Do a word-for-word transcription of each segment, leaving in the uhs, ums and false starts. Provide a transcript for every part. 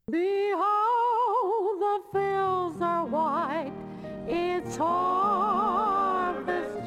Behold, the fields are white, it's harvest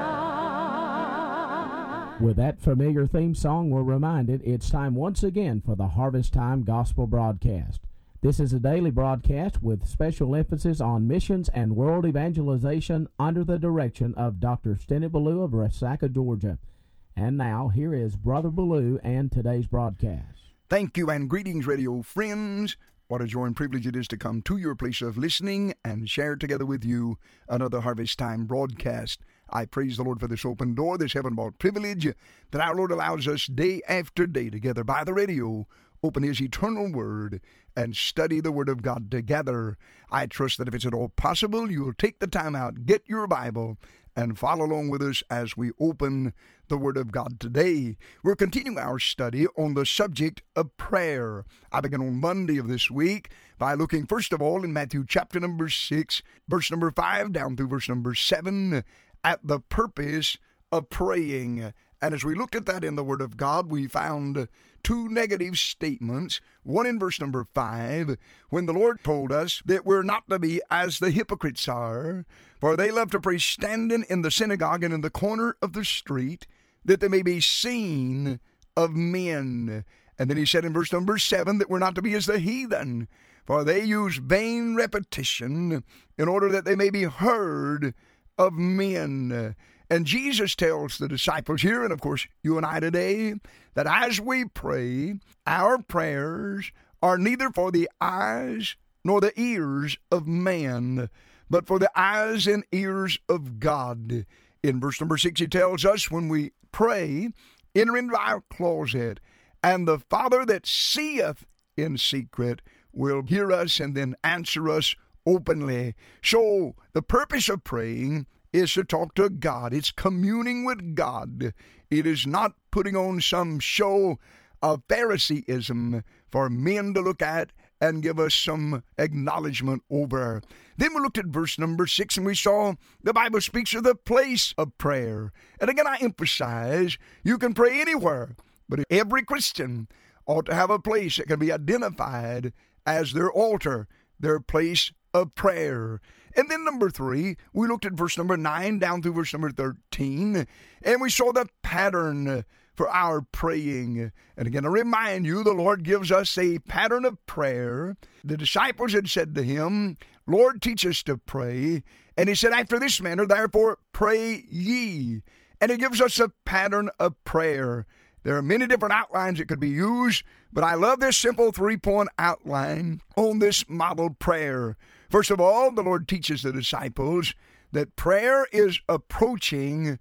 time. With that familiar theme song, we're reminded it's time once again for the Harvest Time Gospel Broadcast. This is a daily broadcast with special emphasis on missions and world evangelization under the direction of Doctor Stennett Ballou of Resaca, Georgia. And now, here is Brother Ballou and today's broadcast. Thank you and greetings, radio friends. What a joy and privilege it is to come to your place of listening and share together with you another Harvest Time broadcast. I praise the Lord for this open door, this heaven-brought privilege that our Lord allows us day after day together by the radio, open His eternal Word, and study the Word of God together. I trust that if it's at all possible, you will take the time out, get your Bible, and follow along with us as we open the Word of God today. We're continuing our study on the subject of prayer. I began on Monday of this week by looking first of all in Matthew chapter number six, verse number five down through verse number seven, at the purpose of praying. And as we looked at that in the Word of God, we found two negative statements. One in verse number five, when the Lord told us that we're not to be as the hypocrites are, for they love to pray standing in the synagogue and in the corner of the street, that they may be seen of men. And then he said in verse number seven that we're not to be as the heathen, for they use vain repetition in order that they may be heard of men. And Jesus tells the disciples here, and of course you and I today, that as we pray, our prayers are neither for the eyes nor the ears of man, but for the eyes and ears of God. In verse number six, he tells us when we pray, enter into our closet, and the Father that seeth in secret will hear us and then answer us openly. So the purpose of praying is to talk to God. It's communing with God. It is not putting on some show of Phariseeism for men to look at and give us some acknowledgement over. Then we looked at verse number six and we saw the Bible speaks of the place of prayer. And again, I emphasize, you can pray anywhere, but every Christian ought to have a place that can be identified as their altar, their place of prayer. And then number three, we looked at verse number nine down through verse number thirteen, and we saw the pattern for our praying. And again, I remind you, the Lord gives us a pattern of prayer. The disciples had said to him, Lord, teach us to pray. And he said, after this manner, therefore, pray ye. And he gives us a pattern of prayer. There are many different outlines that could be used, but I love this simple three-point outline on this model prayer. First of all, the Lord teaches the disciples that prayer is approaching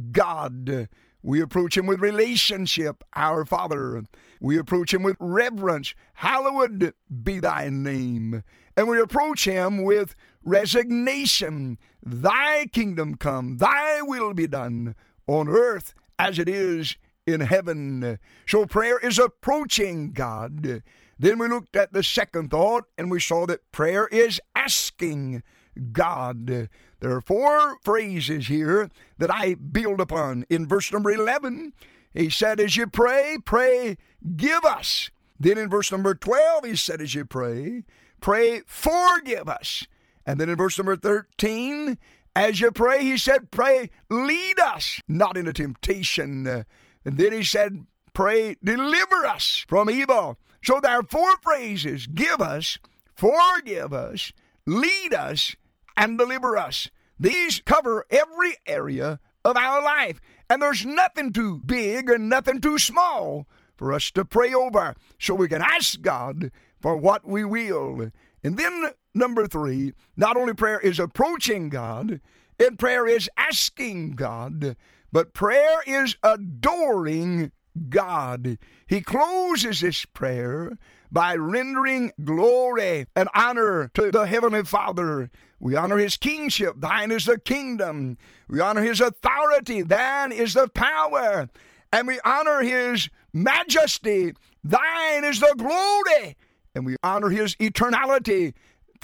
God. We approach Him with relationship, our Father. We approach Him with reverence. Hallowed be Thy name. And we approach Him with resignation. Thy kingdom come, Thy will be done on earth as it is in heaven. So prayer is approaching God. Then we looked at the second thought, and we saw that prayer is asking God. There are four phrases here that I build upon. In verse number eleven, he said, as you pray, pray, give us. Then in verse number twelve, he said, as you pray, pray, forgive us. And then in verse number thirteen, as you pray, he said, pray, lead us, not into temptation. And then he said, pray, deliver us from evil. So there are four phrases: give us, forgive us, lead us, and deliver us. These cover every area of our life. And there's nothing too big and nothing too small for us to pray over. So we can ask God for what we will. And then number three, not only prayer is approaching God, and prayer is asking God, but prayer is adoring God. He closes this prayer by rendering glory and honor to the Heavenly Father. We honor His kingship. Thine is the kingdom. We honor His authority. Thine is the power. And we honor His majesty. Thine is the glory. And we honor His eternality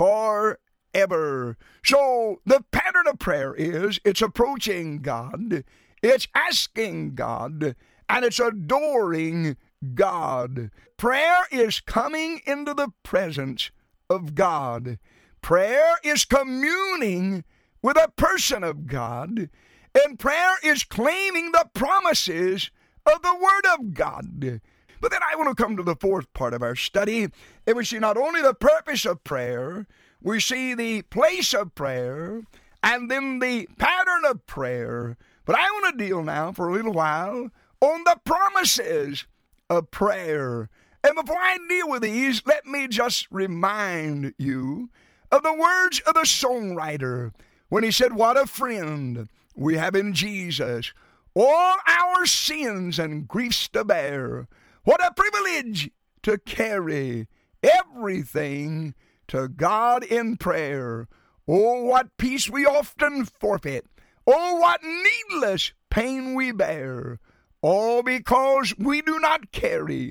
forever. So the pattern of prayer is it's approaching God, it's asking God, and it's adoring God. prayer is coming into the presence of God. Prayer is communing with a person of God. And prayer is claiming the promises of the Word of God. But then I want to come to the fourth part of our study, and we see not only the purpose of prayer, we see the place of prayer, and then the pattern of prayer. But I want to deal now for a little while on the promises of prayer. And before I deal with these, let me just remind you of the words of the songwriter when he said, "What a friend we have in Jesus, all our sins and griefs to bear. What a privilege to carry everything to God in prayer. Oh, what peace we often forfeit. Oh, what needless pain we bear. All because we do not carry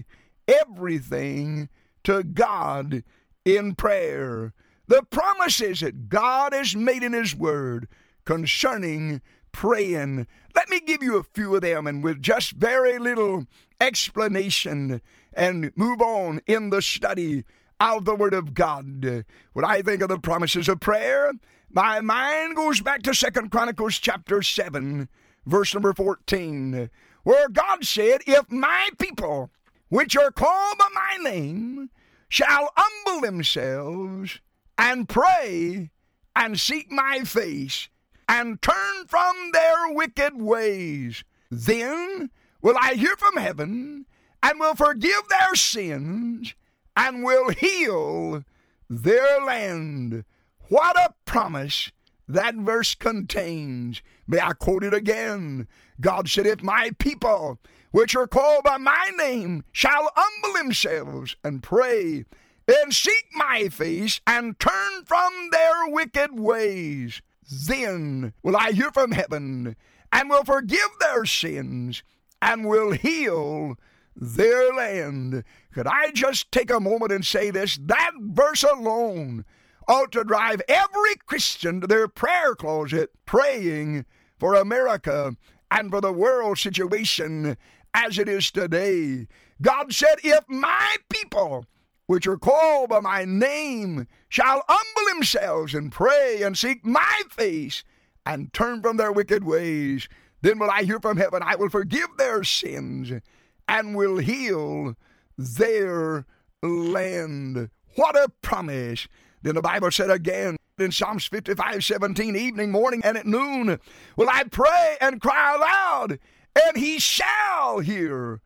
everything to God in prayer." The promises that God has made in His Word concerning praying. Let me give you a few of them, and with just very little explanation, and move on in the study of the Word of God. When I think of the promises of prayer, my mind goes back to Second Chronicles chapter seven, verse number fourteen, where God said, "If my people, which are called by my name, shall humble themselves and pray and seek my face and turn from their wicked ways, then will I hear from heaven and will forgive their sins and will heal their land." What a promise that verse contains. May I quote it again? God said, "If my people, which are called by my name, shall humble themselves and pray and seek my face and turn from their wicked ways, then will I hear from heaven and will forgive their sins and will heal their land." Could I just take a moment and say this? That verse alone ought to drive every Christian to their prayer closet praying for America and for the world situation as it is today. God said, "If my people, which are called by my name, shall humble themselves and pray and seek my face and turn from their wicked ways, then will I hear from heaven, I will forgive their sins and will heal their land." What a promise. Then the Bible said again in Psalms fifty-five seventeen, "Evening, morning, and at noon will I pray and cry aloud, and he shall hear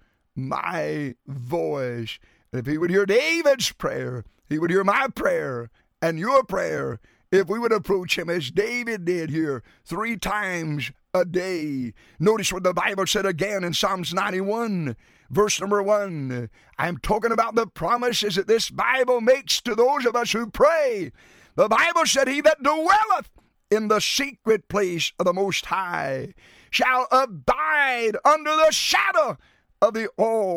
my voice." If he would hear David's prayer, he would hear my prayer and your prayer if we would approach him as David did here three times a day. Notice what the Bible said again in Psalms ninety-one, verse number one. I'm talking about the promises that this Bible makes to those of us who pray. The Bible said, "He that dwelleth in the secret place of the Most High shall abide under the shadow of the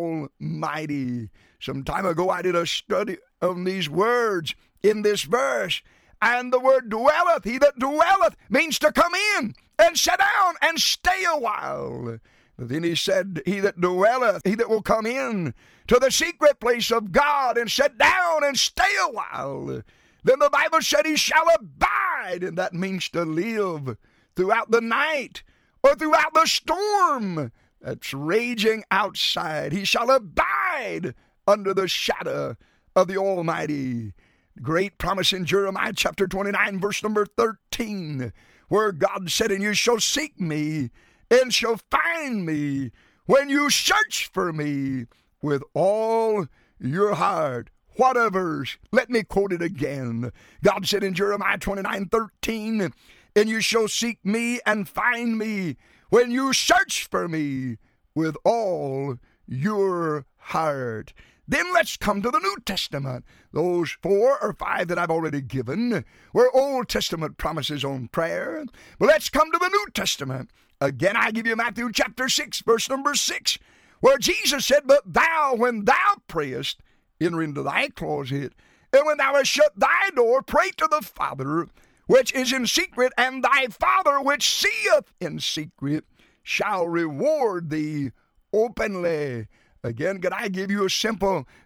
Almighty." Some time ago I did a study on these words in this verse, and the word dwelleth, he that dwelleth, means to come in and sit down and stay a while. But then he said, he that dwelleth, he that will come in to the secret place of God and sit down and stay a while. Then the Bible said he shall abide, and that means to live throughout the night or throughout the storm that's raging outside. He shall abide under the shadow of the Almighty. Great promise in Jeremiah chapter twenty-nine, verse number thirteen, where God said, "And you shall seek me and shall find me when you search for me with all your heart." What a verse. Let me quote it again. God said in Jeremiah twenty-nine thirteen, "And you shall seek me and find me when you search for me with all your heart." Then let's come to the New Testament. Those four or five that I've already given were Old Testament promises on prayer. But let's come to the New Testament. Again, I give you Matthew chapter six, verse number six, where Jesus said, "But thou, when thou prayest, enter into thy closet, and when thou hast shut thy door, pray to the Father which is in secret, and thy Father which seeth in secret shall reward thee openly." Again, could I give you a simple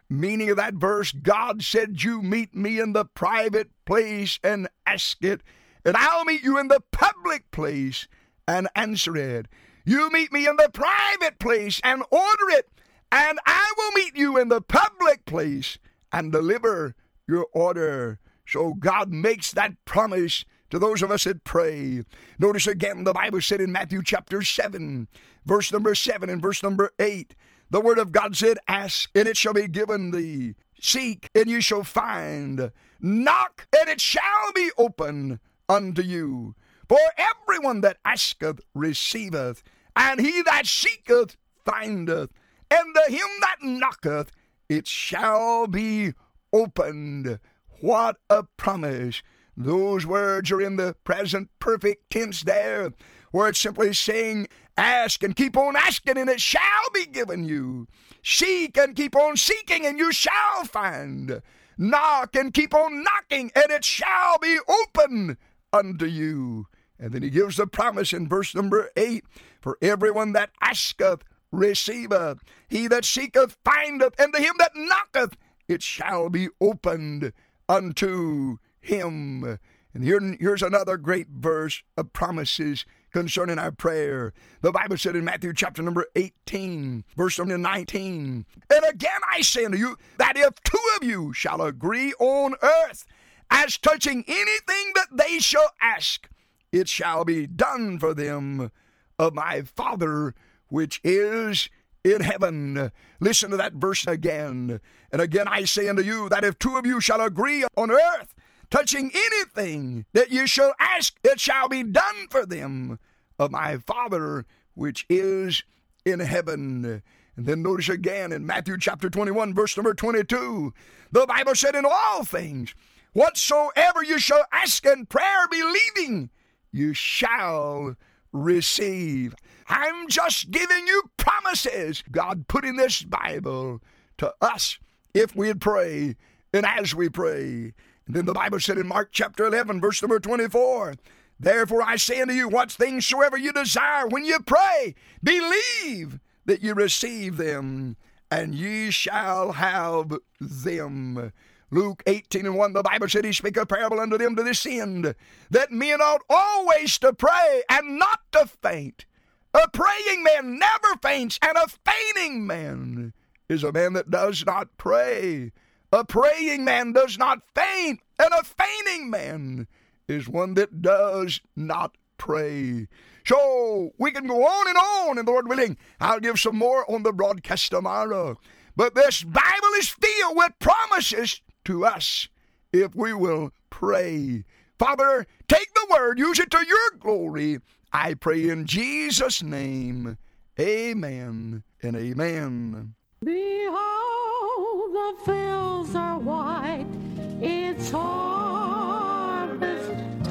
Meaning of that verse, God said, you meet me in the private place and ask it, and I'll meet you in the public place and answer it. You meet me in the private place and order it, and I will meet you in the public place and deliver your order. So God makes that promise to those of us that pray. Notice again, the Bible said in Matthew chapter seven, verse number seven and verse number eight, the word of God said, ask, and it shall be given thee. Seek, and you shall find. Knock, and it shall be open unto you. For everyone that asketh receiveth, and he that seeketh findeth, and to him that knocketh it shall be opened. What a promise. Those words are in the present perfect tense there, where it's simply saying, ask and keep on asking, and it shall be given you. Seek and keep on seeking, and you shall find. Knock and keep on knocking, and it shall be open unto you. And then he gives the promise in verse number eight, for everyone that asketh receiveth, he that seeketh findeth, and to him that knocketh it shall be opened unto him. And here, here's another great verse of promises concerning our prayer. The Bible said in Matthew chapter number eighteen, verse number nineteen, and again I say unto you, that if two of you shall agree on earth as touching anything that they shall ask, it shall be done for them of my Father which is in heaven. Listen to that verse again. And again I say unto you, that if two of you shall agree on earth touching anything that you shall ask, it shall be done for them of my Father which is in heaven. And then notice again in Matthew chapter twenty-one, verse number twenty-two, the Bible said, in all things, whatsoever you shall ask in prayer believing, you shall receive. I'm just giving you promises God put in this Bible to us if we'd pray and as we pray. And then the Bible said in Mark chapter eleven, verse number twenty-four, therefore I say unto you, what things soever you desire when you pray, believe that you receive them, and ye shall have them. Luke eighteen and one, the Bible said, he spake a parable unto them to this end, that men ought always to pray and not to faint. A praying man never faints, and a fainting man is a man that does not pray. A praying man does not faint, and a fainting man is one that does not pray. So we can go on and on, and Lord willing, I'll give some more on the broadcast tomorrow. But this Bible is filled with promises to us if we will pray. Father, take the word, use it to your glory. I pray in Jesus' name. Amen and amen. Behold, the fields are white, it's harvest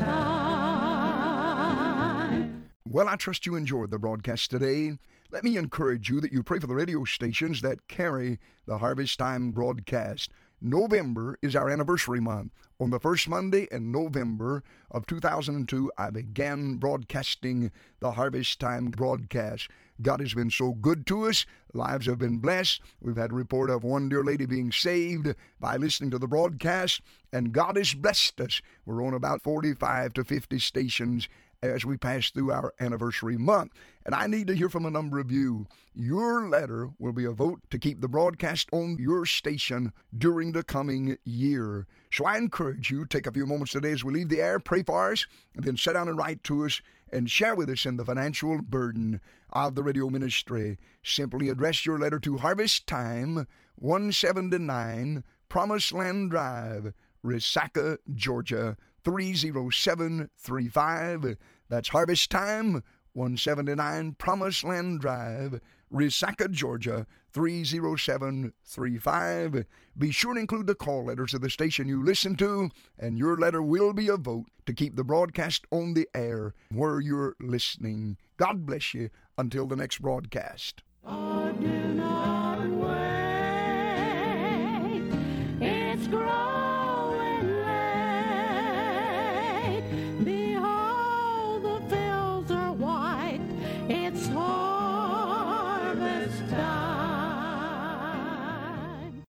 time. Well, I trust you enjoyed the broadcast today. Let me encourage you that you pray for the radio stations that carry the Harvest Time broadcast. November is our anniversary month. On the first Monday in November of two thousand two, I began broadcasting the Harvest Time broadcast. God has been so good to us. Lives have been blessed. We've had a report of one dear lady being saved by listening to the broadcast, and God has blessed us. We're on about forty-five to fifty stations as we pass through our anniversary month. And I need to hear from a number of you. Your letter will be a vote to keep the broadcast on your station during the coming year. So I encourage you, take a few moments today as we leave the air, pray for us, and then sit down and write to us and share with us in the financial burden of the radio ministry. Simply address your letter to Harvest Time, one seventy-nine Promised Land Drive, Resaca, Georgia, three oh seven three five. That's Harvest Time, one seventy-nine Promised Land Drive, Resaca, Georgia, three oh seven three five. Be sure to include the call letters of the station you listen to, and your letter will be a vote to keep the broadcast on the air where you're listening. God bless you until the next broadcast. Oh, do not wait. It's great.